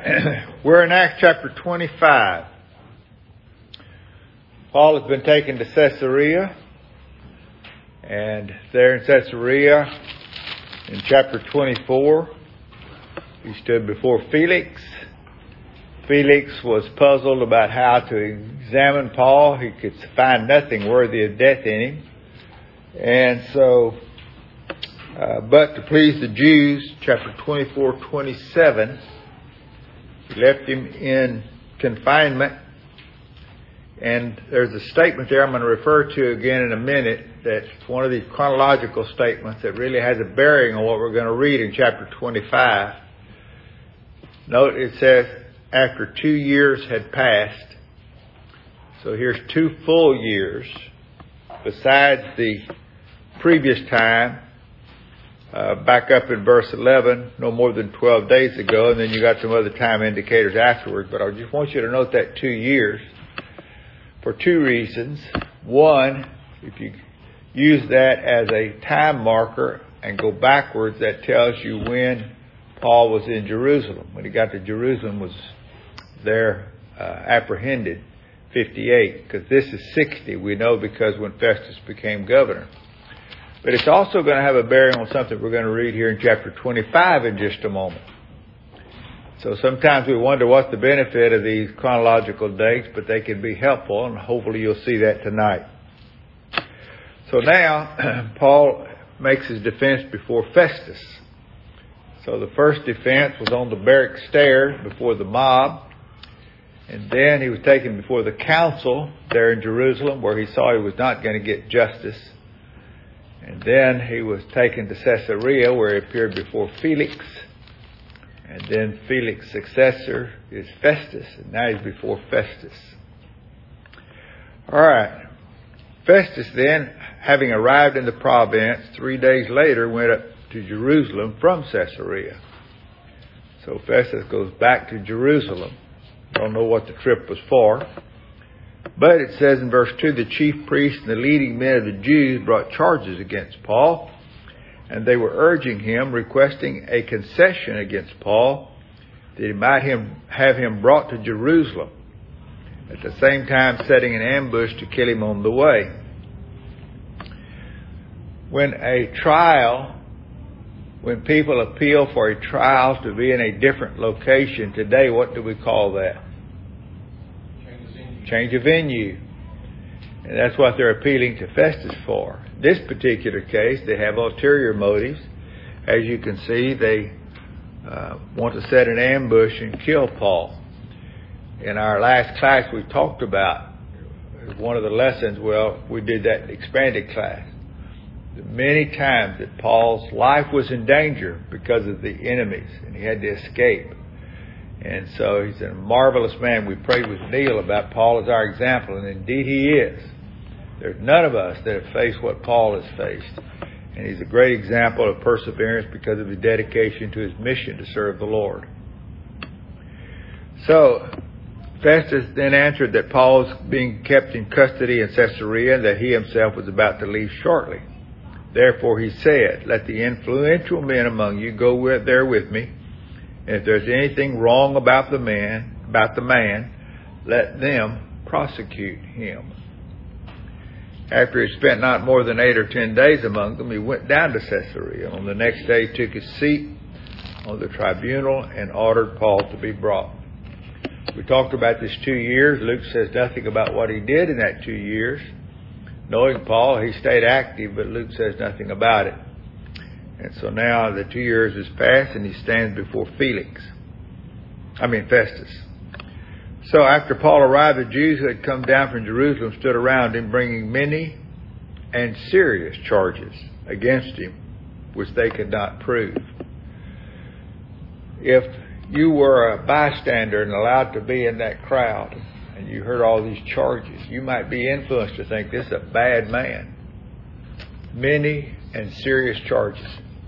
right. We're in Acts chapter 25. Paul has been taken to Caesarea. And there in Caesarea, in chapter 24, he stood before Felix. Felix was puzzled about how to examine Paul. He could find nothing worthy of death in him. And so, but to please the Jews, chapter 24:27, he left him in confinement. And there's a statement there I'm going to refer to again in a minute that's one of these chronological statements that really has a bearing on what we're going to read in chapter 25. Note it says, after 2 years had passed. So here's 2 full years besides the previous time. Back up in verse 11, no more than 12 days ago, and then you got some other time indicators afterwards. But I just want you to note that 2 years for 2 reasons. One, if you use that as a time marker and go backwards, that tells you when Paul was in Jerusalem. When he got to Jerusalem, was there apprehended 58, because this is 60. We know because when Festus became governor. But it's also going to have a bearing on something we're going to read here in chapter 25 in just a moment. So sometimes we wonder what's the benefit of these chronological dates, but they can be helpful, and hopefully you'll see that tonight. So now, Paul makes his defense before Festus. So the first defense was on the barrack stairs before the mob. And then he was taken before the council there in Jerusalem, where he saw he was not going to get justice. And then he was taken to Caesarea, where he appeared before Felix. And then Felix's successor is Festus, and now he's before Festus. All right. Festus then, having arrived in the province, 3 days later went up to Jerusalem from Caesarea. So Festus goes back to Jerusalem. Don't know what the trip was for. But it says in verse 2, the chief priests and the leading men of the Jews brought charges against Paul, and they were urging him, requesting a concession against Paul, that he might have him brought to Jerusalem, at the same time setting an ambush to kill him on the way. When people appeal for a trial to be in a different location today, what do we call that? Change of venue. And that's what they're appealing to Festus for. This particular case, they have ulterior motives. As you can see, they want to set an ambush and kill Paul. In our last class, we talked about one of the lessons. Well, we did that in expanded class. Many times that Paul's life was in danger because of the enemies, and he had to escape. And so he's a marvelous man. We prayed with Neil about Paul as our example, and indeed he is. There's none of us that have faced what Paul has faced. And he's a great example of perseverance because of his dedication to his mission to serve the Lord. So Festus then answered that Paul was being kept in custody in Caesarea and that he himself was about to leave shortly. Therefore he said, let the influential men among you go there with me. And if there's anything wrong about the man, let them prosecute him. After he spent not more than 8 or 10 days among them, he went down to Caesarea. On the next day he took his seat on the tribunal and ordered Paul to be brought. We talked about this 2 years. Luke says nothing about what he did in that 2 years. Knowing Paul, he stayed active, but Luke says nothing about it. And so now the 2 years has passed and he stands before Festus. So after Paul arrived, the Jews who had come down from Jerusalem stood around him, bringing many and serious charges against him, which they could not prove. If you were a bystander and allowed to be in that crowd, and you heard all these charges, you might be influenced to think this is a bad man. Many and serious charges.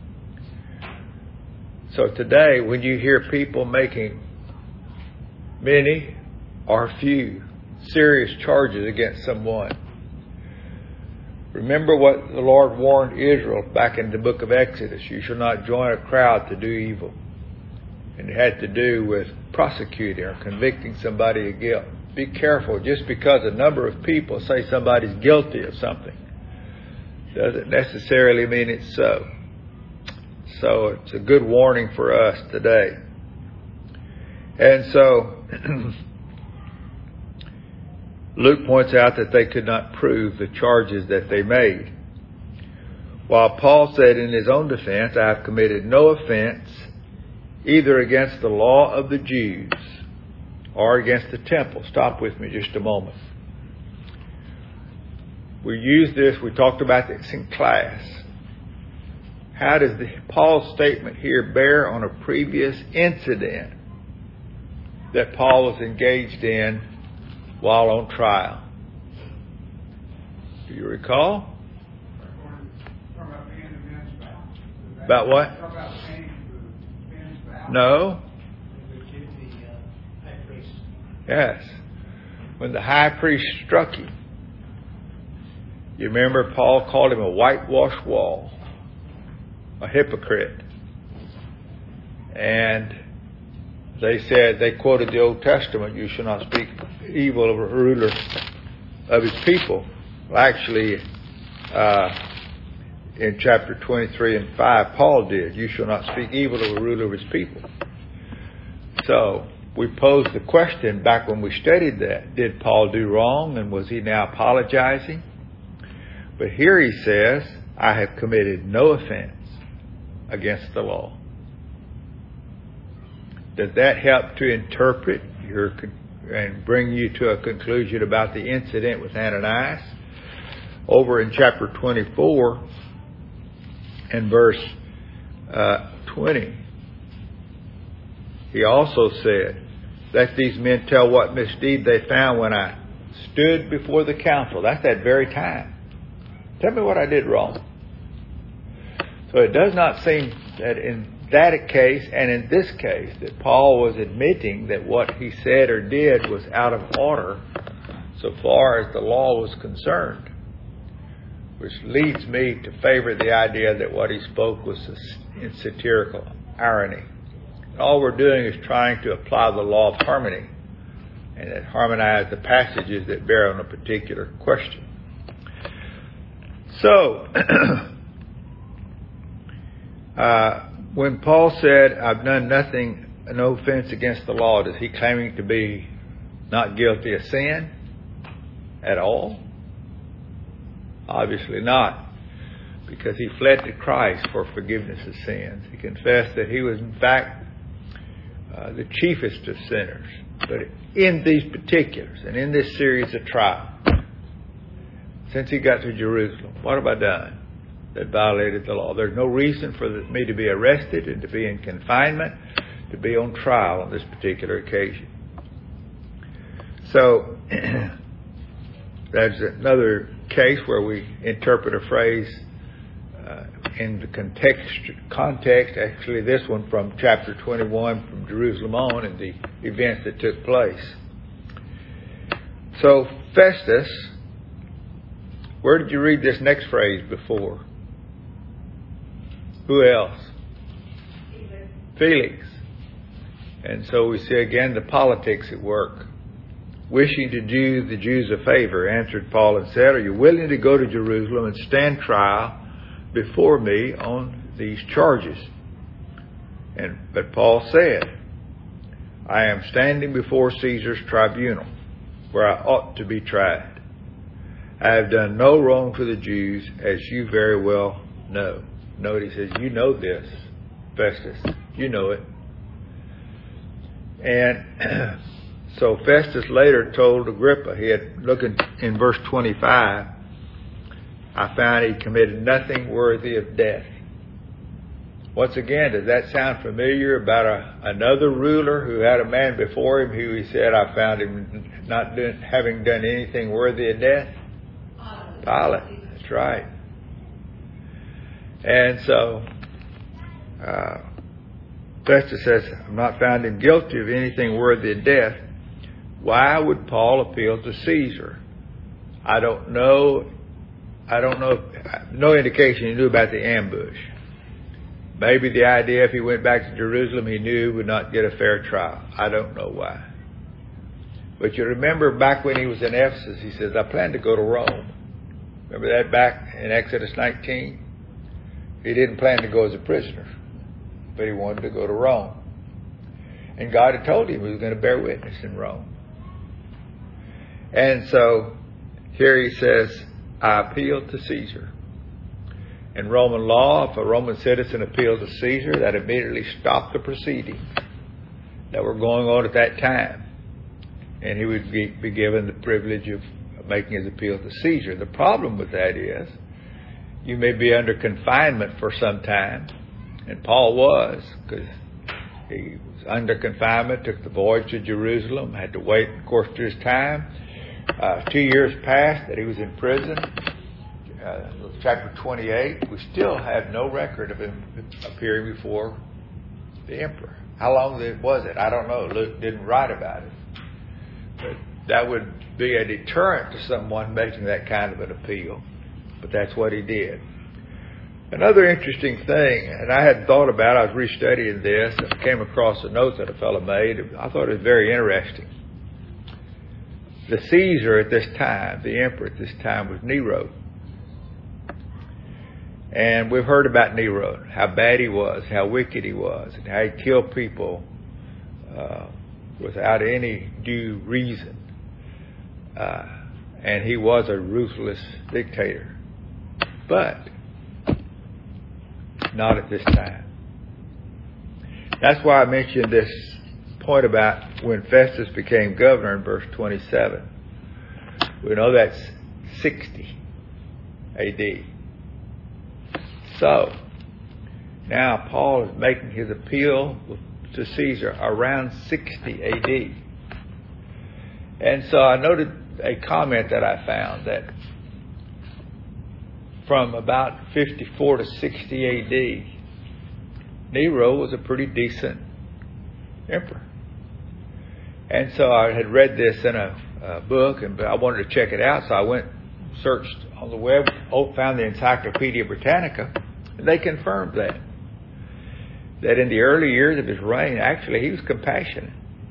So today, when you hear people making many or few serious charges against someone, remember what the Lord warned Israel back in the book of Exodus. You shall not join a crowd to do evil. And it had to do with prosecuting or convicting somebody of guilt. Be careful. Just because a number of people say somebody's guilty of something doesn't necessarily mean it's so. So it's a good warning for us today. And so Luke points out that they could not prove the charges that they made. While Paul said in his own defense, I have committed no offense either against the law of the Jews or against the temple. Stop with me just a moment. We used this, we talked about this in class. How does Paul's statement here bear on a previous incident that Paul was engaged in while on trial? Do you recall? About what? No. Yes. When the high priest struck him, you remember Paul called him a whitewashed wall, a hypocrite. And they quoted the Old Testament, you shall not speak evil of a ruler of his people. Well, actually, in chapter 23 and 5, Paul did. You shall not speak evil of a ruler of his people. So we posed the question back when we studied that. Did Paul do wrong, and was he now apologizing? But here he says, I have committed no offense against the law. Does that help to interpret and bring you to a conclusion about the incident with Ananias? Over in chapter 24 and verse 20, he also said, let these men tell what misdeed they found when I stood before the council. That's that very time. Tell me what I did wrong. So it does not seem that in that case and in this case that Paul was admitting that what he said or did was out of order so far as the law was concerned. Which leads me to favor the idea that what he spoke was in satirical irony. All we're doing is trying to apply the law of harmony and that harmonize the passages that bear on a particular question. So, when Paul said, I've done nothing, no offense against the law, is he claiming to be not guilty of sin at all? Obviously not, because he fled to Christ for forgiveness of sins. He confessed that he was in fact the chiefest of sinners. But in these particulars and in this series of trials, since he got to Jerusalem, what have I done that violated the law? There's no reason for me to be arrested and to be in confinement, to be on trial on this particular occasion. So, that's another case where we interpret a phrase in the context, actually this one from chapter 21 from Jerusalem on and the events that took place. So Festus, where did you read this next phrase before? Who else? Felix. And so we see again the politics at work. Wishing to do the Jews a favor, answered Paul and said, are you willing to go to Jerusalem and stand trial before me on these charges? But Paul said, I am standing before Caesar's tribunal, where I ought to be tried. I have done no wrong to the Jews, as you very well know. Note he says, you know this, Festus. You know it. And so Festus later told Agrippa, he had, looking in verse 25, I found he committed nothing worthy of death. Once again, does that sound familiar about another ruler who had a man before him who he said, I found him not having done anything worthy of death? Pilate. That's right. And so Festus says, I'm not found him guilty of anything worthy of death. Why would Paul appeal to Caesar? I don't know. No indication he knew about the ambush. Maybe the idea if he went back to Jerusalem, he knew he would not get a fair trial. I don't know why. But you remember back when he was in Ephesus, he says, I plan to go to Rome. Remember that back in Exodus 19? He didn't plan to go as a prisoner, but he wanted to go to Rome. And God had told him he was going to bear witness in Rome. And so here he says, I appeal to Caesar. In Roman law, if a Roman citizen appealed to Caesar, that immediately stopped the proceedings that were going on at that time. And he would be given the privilege of making his appeal to Caesar. The problem with that is you may be under confinement for some time. And Paul was, because he was under confinement, took the voyage to Jerusalem, had to wait, of course, to his time. 2 years passed that he was in prison. Chapter 28, we still have no record of him appearing before the emperor. How long was it? I don't know. Luke didn't write about it. But that would be a deterrent to someone making that kind of an appeal. But that's what he did. Another interesting thing, and I hadn't thought about it, I was restudying this and came across a note that a fellow made. I thought it was very interesting. The Caesar at this time, the emperor at this time, was Nero. And we've heard about Nero, how bad he was, how wicked he was, and how he killed people without any due reason. And he was a ruthless dictator. But not at this time. That's why I mentioned this point about when Festus became governor in verse 27. We know that's 60 A.D. So, now Paul is making his appeal to Caesar around 60 A.D. And so I noted a comment that I found that from about 54 to 60 A.D., Nero was a pretty decent emperor. And so I had read this in a book, and I wanted to check it out, so I went, searched on the web, found the Encyclopedia Britannica, and they confirmed that in the early years of his reign, actually he was compassionate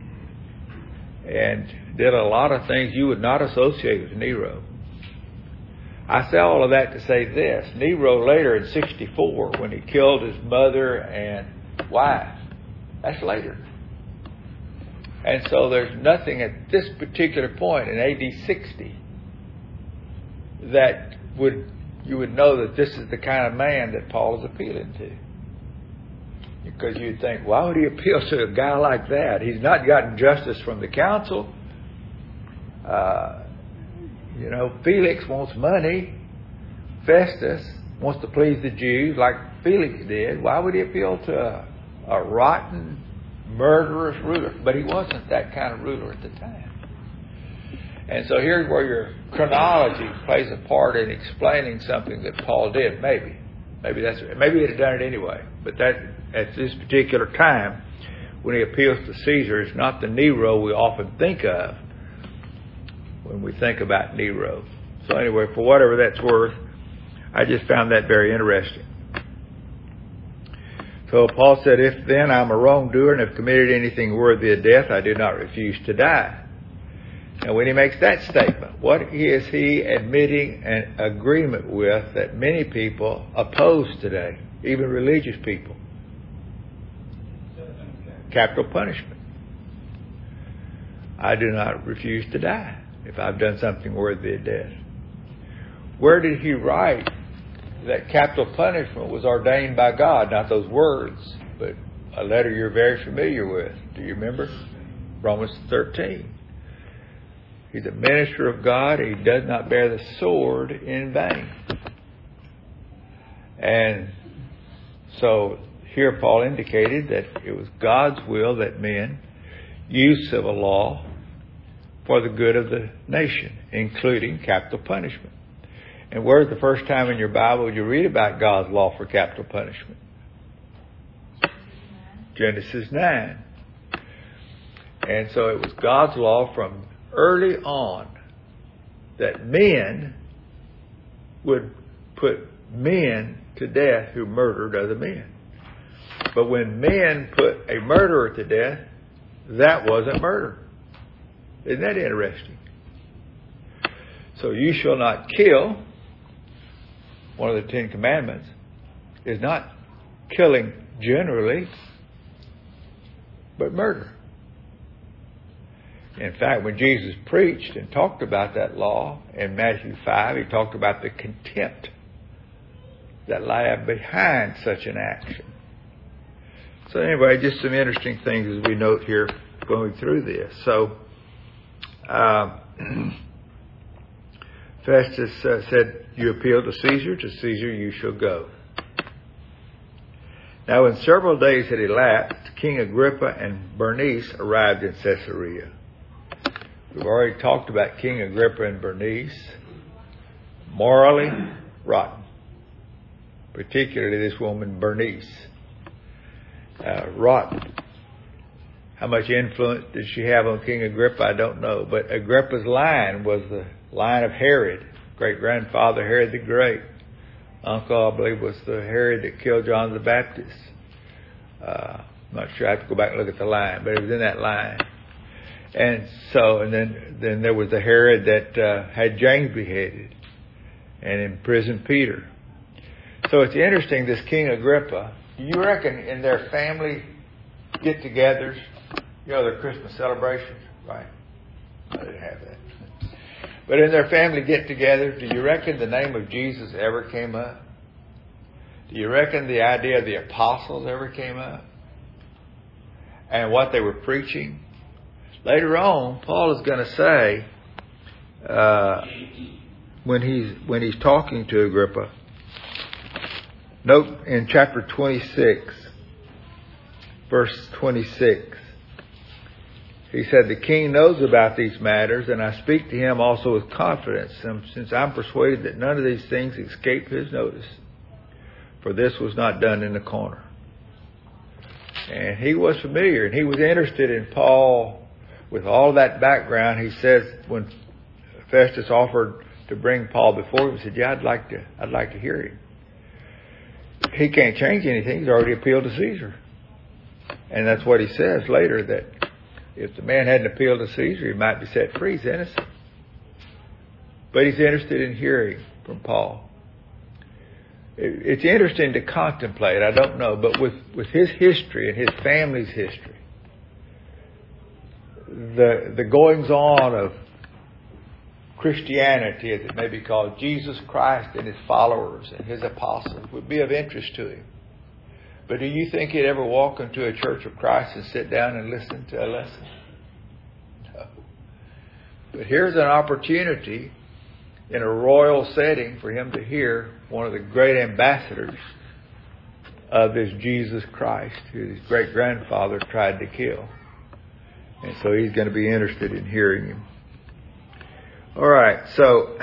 and did a lot of things you would not associate with Nero. I say all of that to say this. Nero later in 64, when he killed his mother and wife, that's later. And so there's nothing at this particular point in AD 60 that you would know that this is the kind of man that Paul is appealing to. Because you'd think, why would he appeal to a guy like that? He's not gotten justice from the council. Felix wants money. Festus wants to please the Jews like Felix did. Why would he appeal to a rotten, murderous ruler? But he wasn't that kind of ruler at the time. And so here's where your chronology plays a part in explaining something that Paul did. Maybe he'd have done it anyway. But that at this particular time, when he appeals to Caesar, it's not the Nero we often think of when we think about Nero. So anyway, for whatever that's worth, I just found that very interesting. So Paul said, if then I'm a wrongdoer and have committed anything worthy of death, I do not refuse to die. And when he makes that statement, what is he admitting an agreement with that many people oppose today, even religious people? Capital punishment. I do not refuse to die if I've done something worthy of death. Where did he write that capital punishment was ordained by God? Not those words, but a letter you're very familiar with. Do you remember? Romans 13. He's a minister of God. He does not bear the sword in vain. And so here Paul indicated that it was God's will that men use civil law for the good of the nation, including capital punishment. And where's the first time in your Bible you read about God's law for capital punishment? Genesis 9. And so it was God's law from early on that men would put men to death who murdered other men. But when men put a murderer to death, that wasn't murder. Isn't that interesting? So you shall not kill, one of the 10 Commandments, is not killing generally, but murder. In fact, when Jesus preached and talked about that law in Matthew 5, he talked about the contempt that lie behind such an action. So anyway, just some interesting things as we note here going through this. So Festus said, you appeal to Caesar you shall go. Now when several days had elapsed, King Agrippa and Bernice arrived in Caesarea. We've already talked about King Agrippa and Bernice. Morally rotten. Particularly this woman Bernice. Rotten. How much influence did she have on King Agrippa? I don't know. But Agrippa's line was the line of Herod. Great-grandfather Herod the Great. Uncle, I believe, was the Herod that killed John the Baptist. I'm not sure. I have to go back and look at the line. But it was in that line. And so, and then there was the Herod that had James beheaded and imprisoned Peter. So it's interesting, this King Agrippa, do you reckon in their family get-togethers, their Christmas celebrations, right? I didn't have that. But in their family get-togethers, do you reckon the name of Jesus ever came up? Do you reckon the idea of the apostles ever came up? And what they were preaching? Later on, Paul is going to say, when he's talking to Agrippa, note in chapter 26, verse 26, he said, the king knows about these matters, and I speak to him also with confidence, since I'm persuaded that none of these things escape his notice. For this was not done in the corner. And he was familiar, and he was interested in Paul. With all that background, he says, when Festus offered to bring Paul before him, he said, yeah, I'd like to hear him. He can't change anything. He's already appealed to Caesar. And that's what he says later, that if the man hadn't appealed to Caesar, he might be set free. He's innocent. But he's interested in hearing from Paul. It's interesting to contemplate. I don't know. But with his history and his family's history, the goings-on of Christianity, as it may be called, Jesus Christ and his followers and his apostles, would be of interest to him. But do you think he'd ever walk into a church of Christ and sit down and listen to a lesson? No. But here's an opportunity in a royal setting for him to hear one of the great ambassadors of this Jesus Christ, who his great-grandfather tried to kill. And so he's going to be interested in hearing him. All right, so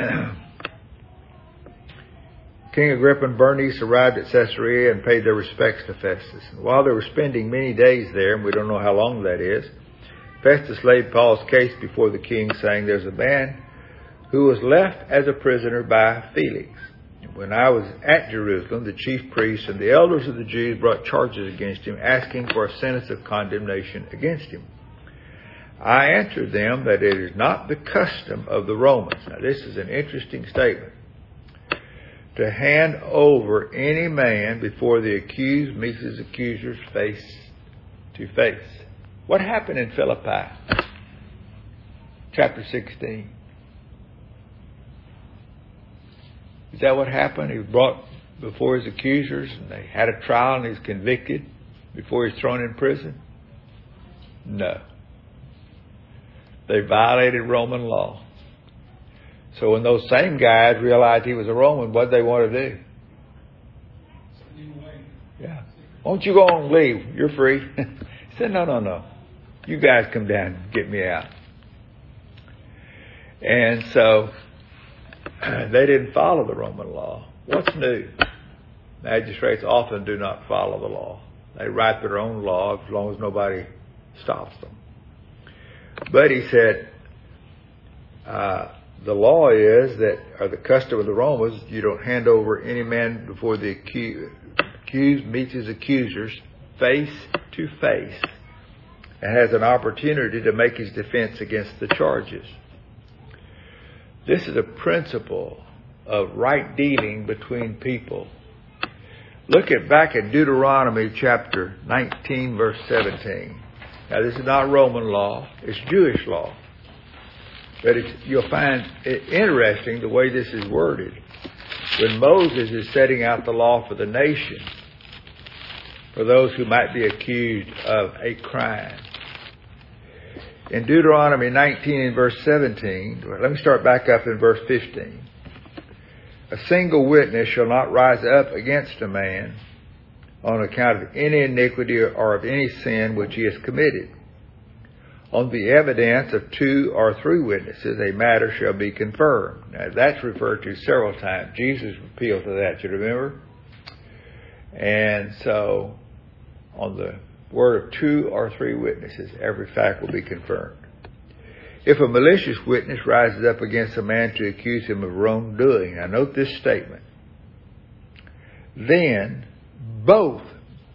King Agrippa and Bernice arrived at Caesarea and paid their respects to Festus. And while they were spending many days there, and we don't know how long that is, Festus laid Paul's case before the king, saying, there's a man who was left as a prisoner by Felix. When I was at Jerusalem, the chief priests and the elders of the Jews brought charges against him, asking for a sentence of condemnation against him. I answered them that it is not the custom of the Romans. Now this is an interesting statement. To hand over any man before the accused meets his accusers face to face. What happened in Philippi? Chapter 16. Is that what happened? He was brought before his accusers and they had a trial and he was convicted before he was thrown in prison? No. They violated Roman law. So when those same guys realized he was a Roman, what did they want to do? Yeah. Why don't you go on and leave? You're free. He said, no. You guys come down and get me out. And so they didn't follow the Roman law. What's new? Magistrates often do not follow the law. They write their own law as long as nobody stops them. But he said, the law is that, or the custom of the Romans, you don't hand over any man before the accused meets his accusers face to face and has an opportunity to make his defense against the charges. This is a principle of right dealing between people. Look back at Deuteronomy chapter 19, verse 17. Now, this is not Roman law. It's Jewish law. But you'll find it interesting the way this is worded. When Moses is setting out the law for the nation, for those who might be accused of a crime. In Deuteronomy 19 and verse 17, let me start back up in verse 15. A single witness shall not rise up against a man on account of any iniquity or of any sin which he has committed. On the evidence of 2 or 3 witnesses, a matter shall be confirmed. Now, that's referred to several times. Jesus appealed to that, you remember? And so, on the word of 2 or 3 witnesses, every fact will be confirmed. If a malicious witness rises up against a man to accuse him of wrongdoing, now note this statement, then both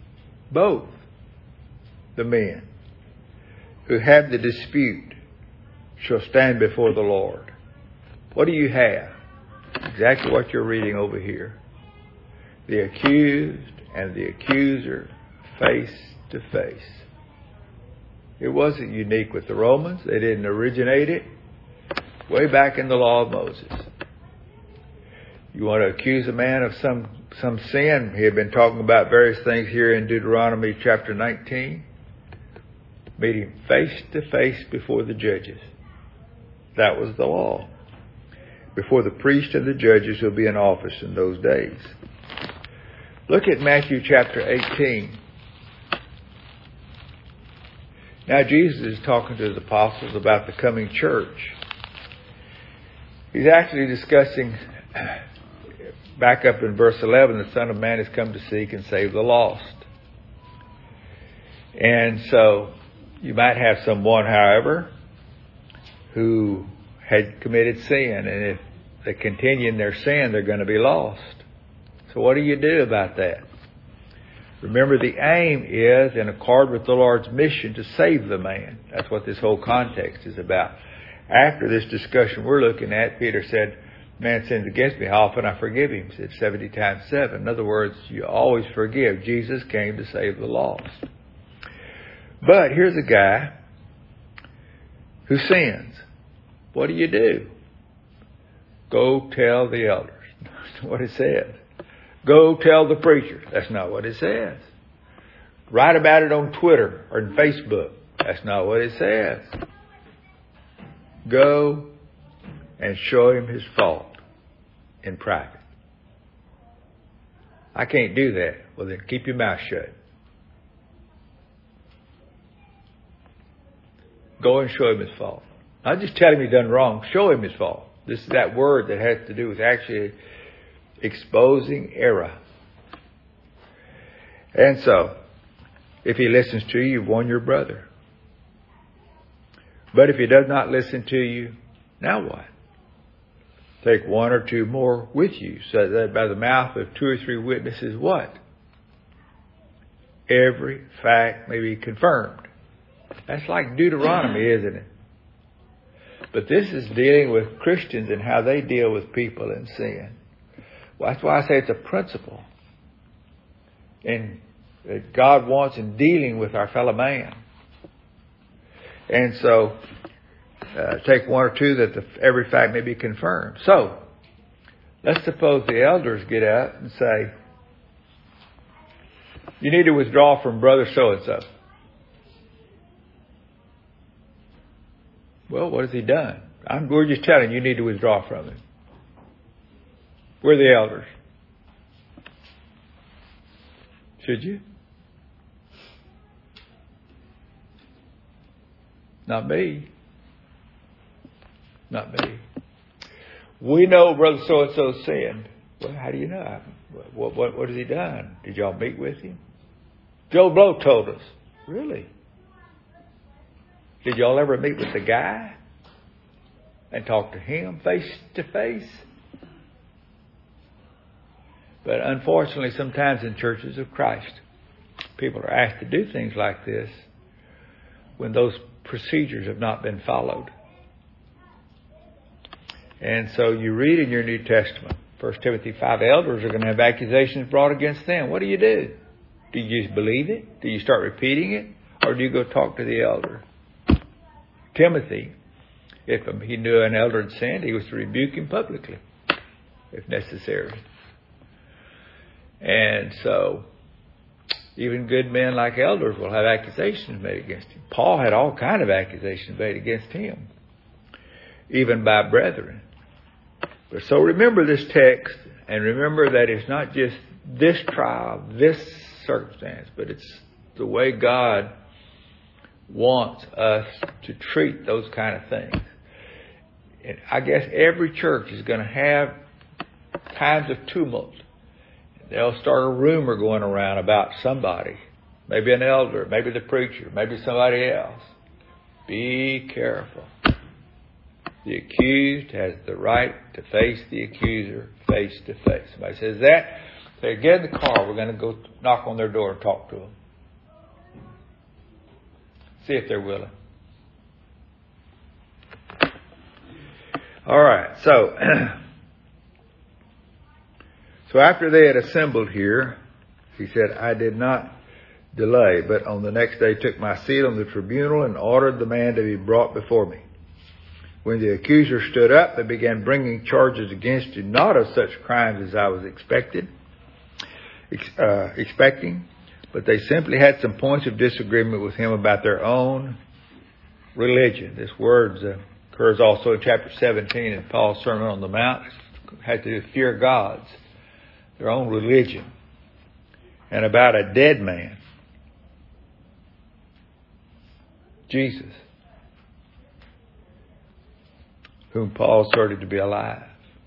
the men who have the dispute shall stand before the Lord. What do you have? Exactly what you're reading over here. The accused and the accuser face to face. It wasn't unique with the Romans. They didn't originate it. Way back in the law of Moses. You want to accuse a man of some sin. He had been talking about various things here in Deuteronomy chapter 19. Meet him face to face before the judges. That was the law. Before the priest and the judges who will be in office in those days. Look at Matthew chapter 18. Now Jesus is talking to his apostles about the coming church. He's actually discussing, back up in verse 11, the Son of Man has come to seek and save the lost. And so, you might have someone, however, who had committed sin, and if they continue in their sin, they're going to be lost. So what do you do about that? Remember, the aim is in accord with the Lord's mission to save the man. That's what this whole context is about. After this discussion we're looking at, Peter said, man sins against me, how often I forgive him? He said 70 times 7. In other words, you always forgive. Jesus came to save the lost. But here's a guy who sins. What do? Go tell the elders. That's what it says. Go tell the preacher. That's not what it says. Write about it on Twitter or on Facebook. That's not what it says. Go and show him his fault in private. I can't do that. Well, then keep your mouth shut. Go and show him his fault. Not just tell him he's done wrong. Show him his fault. This is that word that has to do with actually exposing error. And so, if he listens to you, you've won your brother. But if he does not listen to you, now what? Take 1 or 2 more with you, so that by the mouth of 2 or 3 witnesses, what? Every fact may be confirmed. That's like Deuteronomy, isn't it? But this is dealing with Christians and how they deal with people in sin. Well, that's why I say it's a principle. And that God wants in dealing with our fellow man. And so, take 1 or 2 that every fact may be confirmed. So, let's suppose the elders get up and say, you need to withdraw from brother so-and-so. Well, what has he done? We're just telling you need to withdraw from him. We're the elders. Should you? Not me. Not me. We know brother so-and-so sinned. Well, how do you know? What has he done? Did y'all meet with him? Joe Blow told us. Really? Did y'all ever meet with the guy and talk to him face to face? But unfortunately, sometimes in churches of Christ, people are asked to do things like this when those procedures have not been followed. And so you read in your New Testament, 1 Timothy 5, elders are going to have accusations brought against them. What do? Do you just believe it? Do you start repeating it? Or do you go talk to the elder? Timothy, if he knew an elder had sinned, he was to rebuke him publicly, if necessary. And so, even good men like elders will have accusations made against him. Paul had all kind of accusations made against him, even by brethren. But so remember this text, and remember that it's not just this trial, this circumstance, but it's the way God wants us to treat those kind of things. And I guess every church is going to have times of tumult. They'll start a rumor going around about somebody, maybe an elder, maybe the preacher, maybe somebody else. Be careful. The accused has the right to face the accuser face to face. Somebody says that, say, get in the car, we're going to go knock on their door and talk to them. See if they're willing. All right, so after they had assembled here, he said, I did not delay, but on the next day took my seat on the tribunal and ordered the man to be brought before me. When the accuser stood up, they began bringing charges against him, not of such crimes as I was expecting, but they simply had some points of disagreement with him about their own religion. This word occurs also in chapter 17 in Paul's Sermon on the Mount. It had to do with fear gods, their own religion, and about a dead man, Jesus, whom Paul asserted to be alive.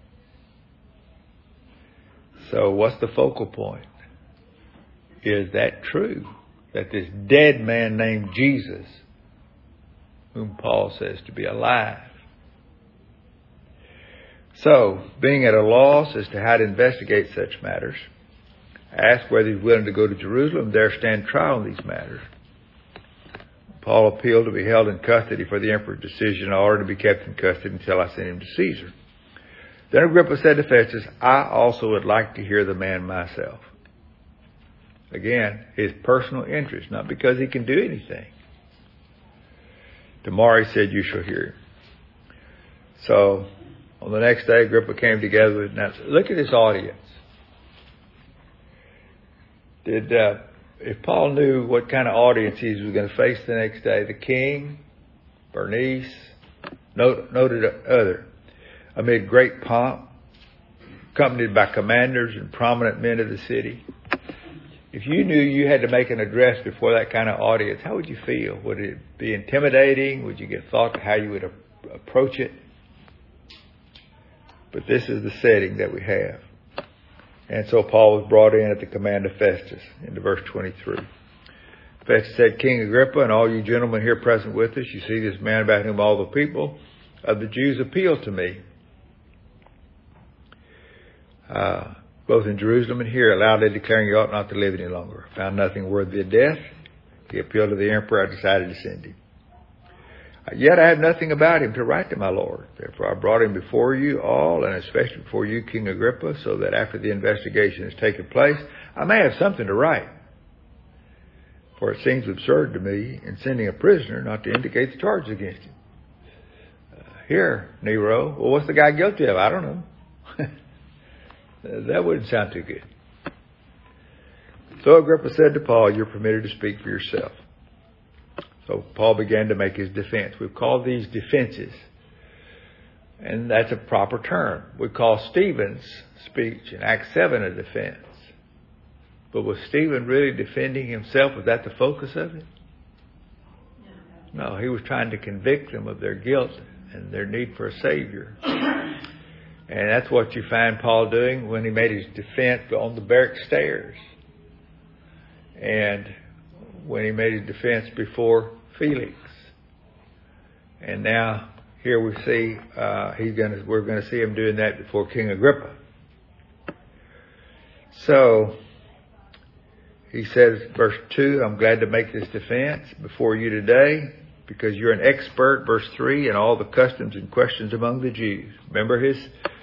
So what's the focal point? Is that true? That this dead man named Jesus, whom Paul says to be alive. So, being at a loss as to how to investigate such matters, asked whether he's willing to go to Jerusalem and there stand trial on these matters. Paul appealed to be held in custody for the emperor's decision in order to be kept in custody until I sent him to Caesar. Then Agrippa said to Festus, I also would like to hear the man myself. Again, his personal interest, not because he can do anything. Tomorrow he said, you shall hear him. So, on the next day, Agrippa came together with, now look at this audience. If Paul knew what kind of audience he was going to face the next day, the king, Bernice, noted other, amid great pomp, accompanied by commanders and prominent men of the city. If you knew you had to make an address before that kind of audience, how would you feel? Would it be intimidating? Would you give thought to how you would approach it? But this is the setting that we have. And so Paul was brought in at the command of Festus, into verse 23. Festus said, King Agrippa and all you gentlemen here present with us, you see this man about whom all the people of the Jews appeal to me, both in Jerusalem and here, loudly declaring you ought not to live any longer. Found nothing worthy of death. He appealed to the emperor. I decided to send him. Yet I have nothing about him to write to my Lord. Therefore I brought him before you all, and especially before you, King Agrippa, so that after the investigation has taken place, I may have something to write. For it seems absurd to me in sending a prisoner not to indicate the charges against him. Here, Nero. Well, what's the guy guilty of? I don't know. That wouldn't sound too good. So Agrippa said to Paul, you're permitted to speak for yourself. So Paul began to make his defense. We've called these defenses, and that's a proper term. We call Stephen's speech in Acts 7 a defense. But was Stephen really defending himself? Was that the focus of it? No, he was trying to convict them of their guilt and their need for a Savior. And that's what you find Paul doing when he made his defense on the barrack stairs. And when he made his defense before Felix. And now here we see we're going to see him doing that before King Agrippa. So he says, verse 2, I'm glad to make this defense before you today because you're an expert, verse 3, in all the customs and questions among the Jews. Remember his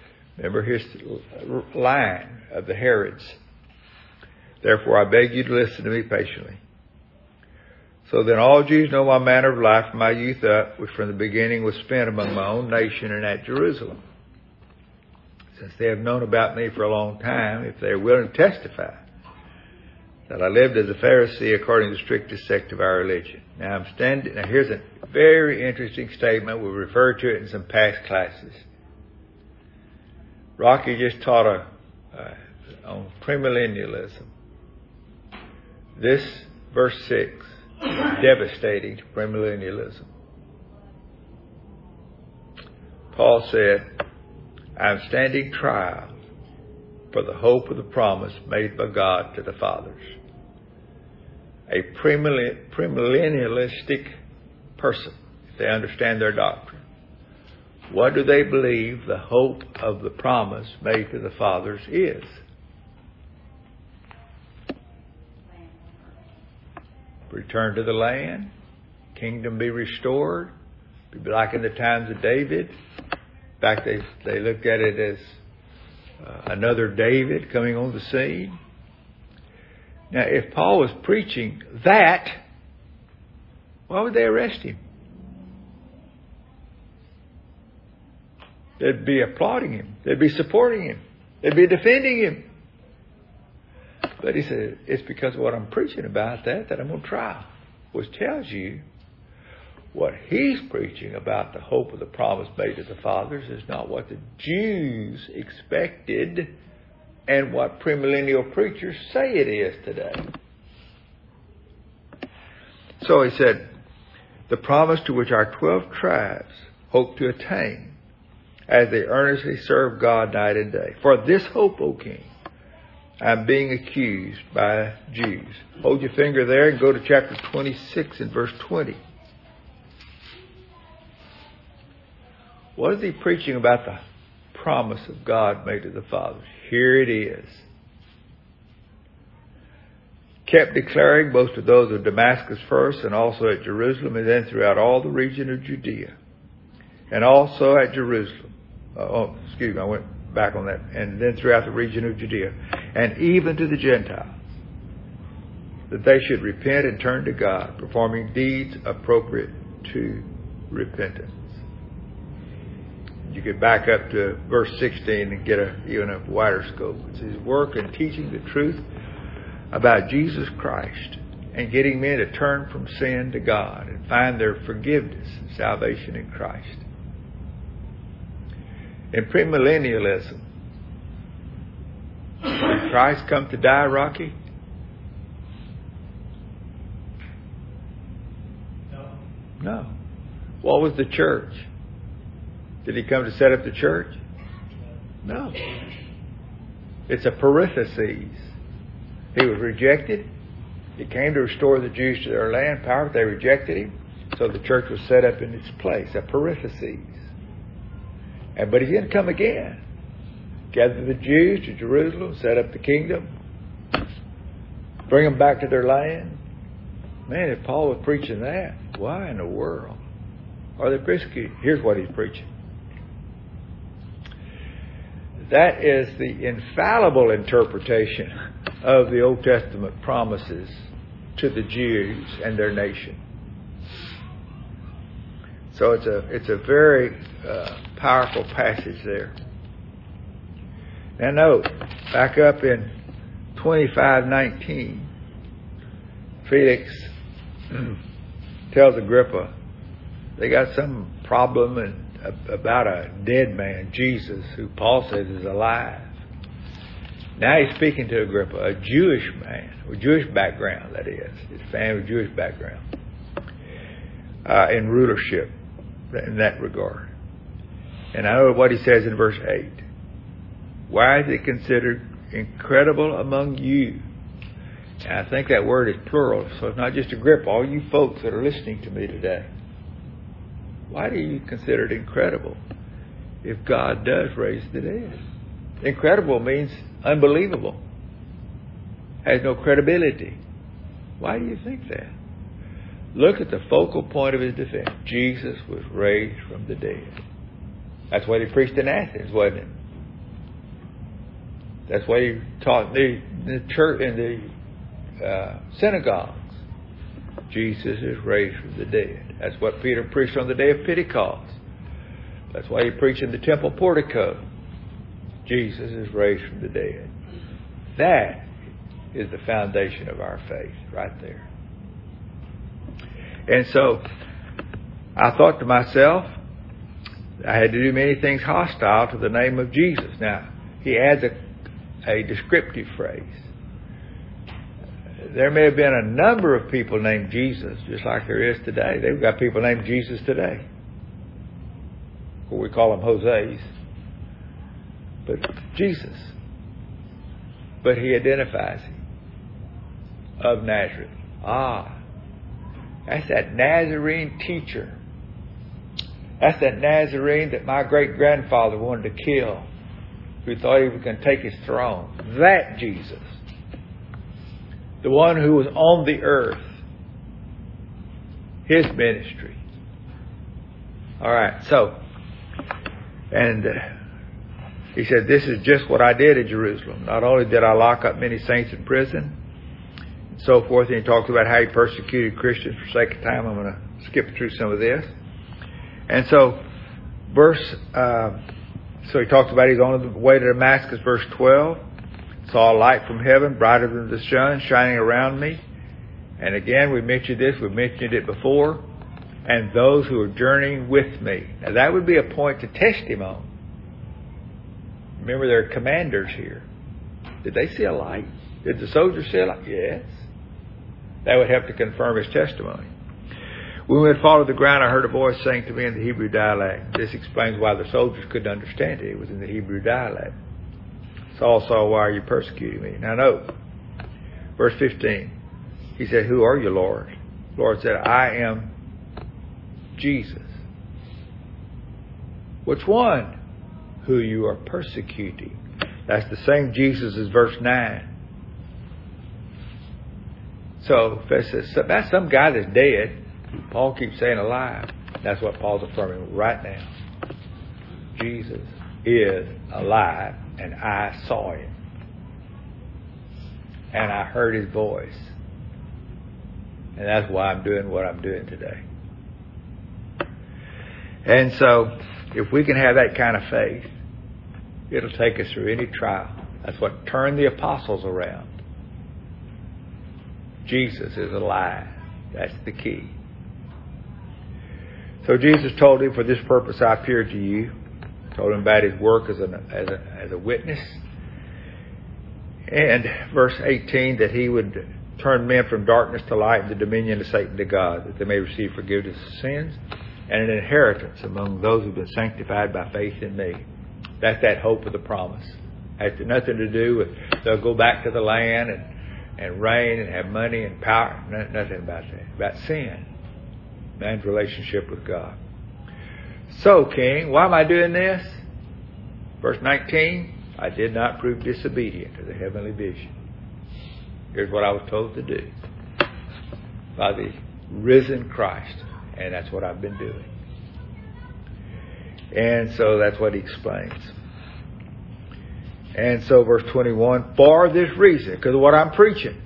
line of the Herods. Therefore, I beg you to listen to me patiently. So then all Jews know my manner of life from my youth up, which from the beginning was spent among my own nation and at Jerusalem. Since they have known about me for a long time, if they are willing to testify that I lived as a Pharisee according to the strictest sect of our religion. Now here's a very interesting statement. We referred to it in some past classes. Rocky just taught on premillennialism. This, verse 6, is devastating to premillennialism. Paul said, I am standing trial for the hope of the promise made by God to the fathers. A premillennialistic person, if they understand their doctrine, what do they believe the hope of the promise made to the fathers is? Return to the land, kingdom be restored, be like in the times of David. In fact, they looked at it as another David coming on the scene. Now, if Paul was preaching that, why would they arrest him? They'd be applauding him. They'd be supporting him. They'd be defending him. But he said, it's because of what I'm preaching about that I'm on trial. Which tells you what he's preaching about the hope of the promise made to the fathers is not what the Jews expected and what premillennial preachers say it is today. So he said, the promise to which our 12 tribes hope to attain as they earnestly serve God night and day. For this hope, O King, I'm being accused by Jews. Hold your finger there and go to chapter 26 and verse 20. What is he preaching about the promise of God made to the fathers? Here it is. Kept declaring both to those of Damascus first and also at Jerusalem and then throughout all the region of Judea. And also at Jerusalem. I went back on that. And then throughout the region of Judea. And even to the Gentiles. That they should repent and turn to God, performing deeds appropriate to repentance. You could back up to verse 16 and get even a wider scope. It's his work in teaching the truth about Jesus Christ and getting men to turn from sin to God and find their forgiveness and salvation in Christ. In premillennialism, did Christ come to die, Rocky? No. What was the church? Did he come to set up the church? No. It's a parenthesis. He was rejected. He came to restore the Jews to their land power. They rejected him. So the church was set up in its place, a parenthesis. But he didn't come again. Gather the Jews to Jerusalem, set up the kingdom, bring them back to their land. Man, if Paul was preaching that, why in the world are they persecuted? Here's what he's preaching. That is the infallible interpretation of the Old Testament promises to the Jews and their nation. So it's a very powerful passage there. Now note, back up in 25:19, Felix tells Agrippa they got some problem about a dead man, Jesus, who Paul says is alive. Now he's speaking to Agrippa, a Jewish man, with Jewish background, that is. His family with Jewish background, in rulership in that regard. And I know what he says in verse 8. Why is it considered incredible among you? And I think that word is plural, so it's not just Agrippa, all you folks that are listening to me today. Why do you consider it incredible if God does raise the dead? Incredible means unbelievable. has no credibility. Why do you think that? Look at the focal point of his defense. Jesus was raised from the dead. That's what he preached in Athens, wasn't it? That's what he taught in the church, in the synagogues. Jesus is raised from the dead. That's what Peter preached on the day of Pentecost. That's why he preached in the temple portico. Jesus is raised from the dead. That is the foundation of our faith right there. And so I thought to myself, I had to do many things hostile to the name of Jesus. Now, he adds a descriptive phrase. There may have been a number of people named Jesus, just like there is today. They've got people named Jesus today. Or we call them Jose's. But Jesus. But he identifies him. Of Nazareth. That's that Nazarene teacher. That's that Nazarene that my great-grandfather wanted to kill, who thought he was going to take his throne. That Jesus. The one who was on the earth. His ministry. All right, so, and he said, this is just what I did in Jerusalem. Not only did I lock up many saints in prison, and so forth, and he talked about how he persecuted Christians. For sake of time, I'm going to skip through some of this. And so, so he talks about he's on the way to Damascus, verse 12. Saw a light from heaven, brighter than the sun, shining around me. And again, we mentioned this. We mentioned it before. And those who are journeying with me. Now, that would be a point to test him on. Remember, there are commanders here. Did they see a light? Did the soldiers see a light? Yes. That would have to confirm his testimony. When we had followed the ground, I heard a voice saying to me in the Hebrew dialect. This explains why the soldiers couldn't understand it. It was in the Hebrew dialect. Saul, Saul, why are you persecuting me? Now note, verse 15. He said, who are you, Lord? The Lord said, I am Jesus. Which one? Who you are persecuting. That's the same Jesus as verse 9. So, if that's some guy that's dead, Paul keeps saying alive. That's what Paul's affirming right now. Jesus is alive, and I saw him. And I heard his voice. And that's why I'm doing what I'm doing today. And so, if we can have that kind of faith, it'll take us through any trial. That's what turned the apostles around. Jesus is alive. That's the key. So Jesus told him, for this purpose I appeared to you. Told him about his work as a witness. And verse 18, that he would turn men from darkness to light and the dominion of Satan to God, that they may receive forgiveness of sins and an inheritance among those who have been sanctified by faith in me. That's that hope of the promise. It has nothing to do with they'll go back to the land and reign and have money and power. Nothing about that. About sin. Man's relationship with God. So, King, why am I doing this? Verse 19, I did not prove disobedient to the heavenly vision. Here's what I was told to do by the risen Christ. And that's what I've been doing. And so that's what he explains. And so verse 21, for this reason, because of what I'm preaching,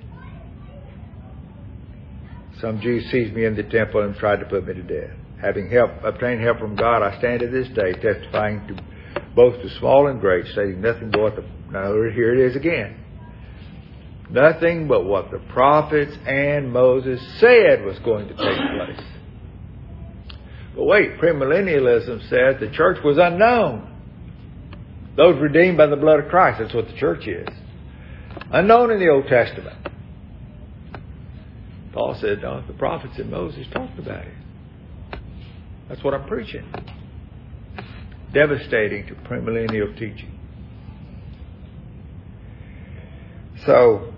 some Jews seized me in the temple and tried to put me to death. Having obtained help from God, I stand to this day testifying to both to small and great, stating nothing but what now here it is again. Nothing but what the prophets and Moses said was going to take place. But wait, premillennialism says the church was unknown. Those redeemed by the blood of Christ, that's what the church is. Unknown in the Old Testament. Paul said, no, the prophets and Moses talked about it. That's what I'm preaching. Devastating to premillennial teaching. So,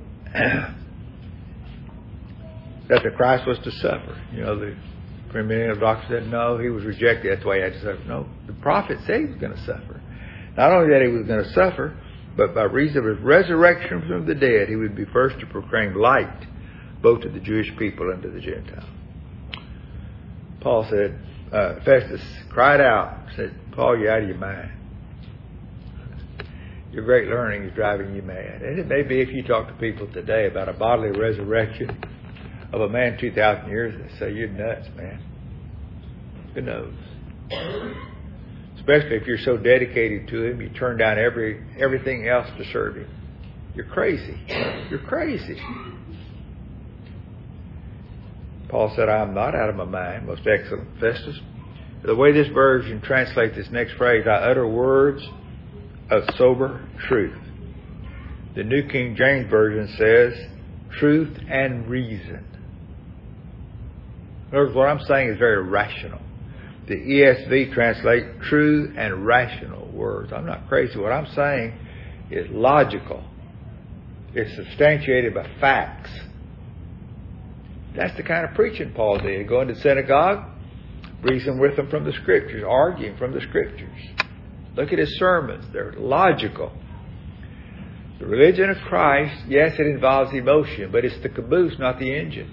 that the Christ was to suffer. You know, the premillennial doctor said, no, he was rejected. That's why he had to suffer. No, the prophet said he was going to suffer. Not only that he was going to suffer, But by reason of his resurrection from the dead, he would be first to proclaim light both to the Jewish people and to the Gentiles. Paul said, Festus cried out, said, Paul, you're out of your mind. Your great learning is driving you mad. And it may be if you talk to people today about a bodily resurrection of a man 2,000 years, they say, you're nuts, man. Who knows? Especially if you're so dedicated to him, you turn down everything else to serve him. You're crazy. You're crazy. Paul said, I am not out of my mind, most excellent Festus. The way this version translates this next phrase, I utter words of sober truth. The New King James Version says, truth and reason. In other words, what I'm saying is very rational. The ESV translates true and rational words. I'm not crazy. What I'm saying is logical. It's substantiated by facts. That's the kind of preaching Paul did. Go into the synagogue, reason with them from the Scriptures, arguing from the Scriptures. Look at his sermons. They're logical. The religion of Christ, yes, it involves emotion, but it's the caboose, not the engine.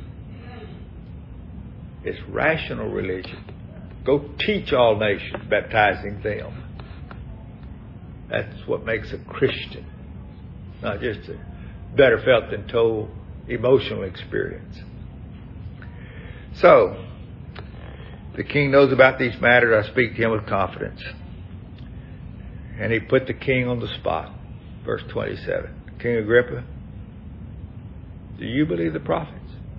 It's rational religion. Go teach all nations, baptizing them. That's what makes a Christian. Not just a better felt than told emotional experience. So, the king knows about these matters. I speak to him with confidence. And he put the king on the spot. Verse 27. King Agrippa, do you believe the prophets?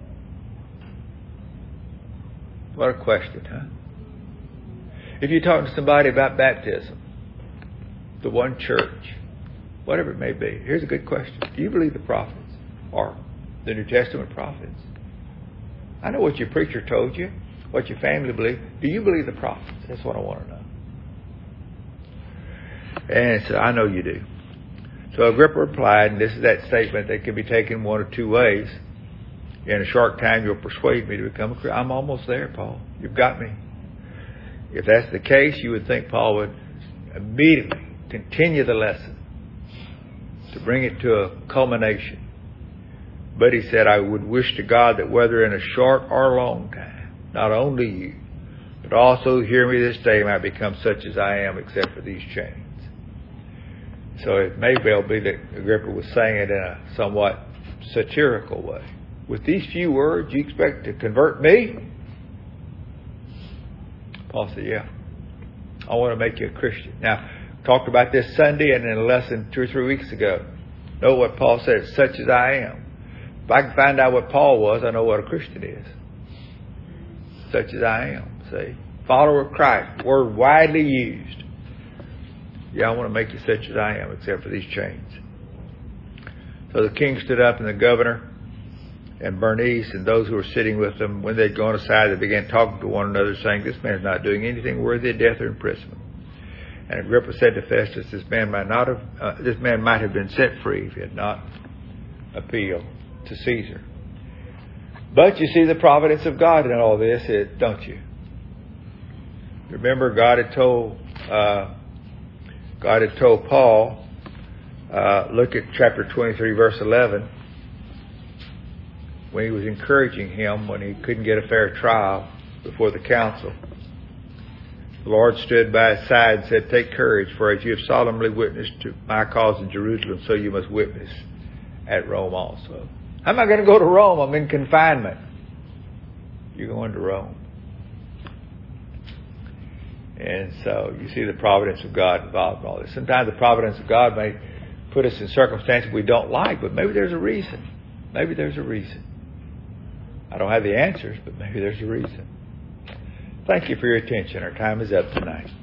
What a question, huh? If you talk to somebody about baptism, the one church, whatever it may be, here's a good question. Do you believe the prophets or the New Testament prophets? I know what your preacher told you, what your family believed. Do you believe the prophets? That's what I want to know. And so I know you do. So Agrippa replied, and this is that statement that can be taken one of two ways. In a short time, you'll persuade me to become a Christian. I'm almost there, Paul. You've got me. If that's the case, you would think Paul would immediately continue the lesson to bring it to a culmination. But he said, I would wish to God that whether in a short or long time, not only you, but also hear me this day, might become such as I am, except for these chains. So it may well be that Agrippa was saying it in a somewhat satirical way. With these few words, you expect to convert me? Paul said, yeah. I want to make you a Christian. Now, talked about this Sunday and in a lesson 2 or 3 weeks ago. Know what Paul said, such as I am. If I can find out what Paul was, I know what a Christian is. Such as I am. See? Follower of Christ. Word widely used. Yeah, I want to make you such as I am, except for these chains. So the king stood up, and the governor and Bernice and those who were sitting with them, when they'd gone aside, they began talking to one another, saying, this man is not doing anything worthy of death or imprisonment. And Agrippa said to Festus, this man might have been set free if he had not appealed to Caesar. But you see the providence of God in all this, don't you? Remember, God had told Paul, look at chapter 23, verse 11, when he was encouraging him when he couldn't get a fair trial before the council. The Lord stood by his side and said, take courage, for as you have solemnly witnessed to my cause in Jerusalem, so you must witness at Rome also. How am I going to go to Rome? I'm in confinement. You're going to Rome. And so you see the providence of God involved in all this. Sometimes the providence of God may put us in circumstances we don't like, but maybe there's a reason. Maybe there's a reason. I don't have the answers, but maybe there's a reason. Thank you for your attention. Our time is up tonight.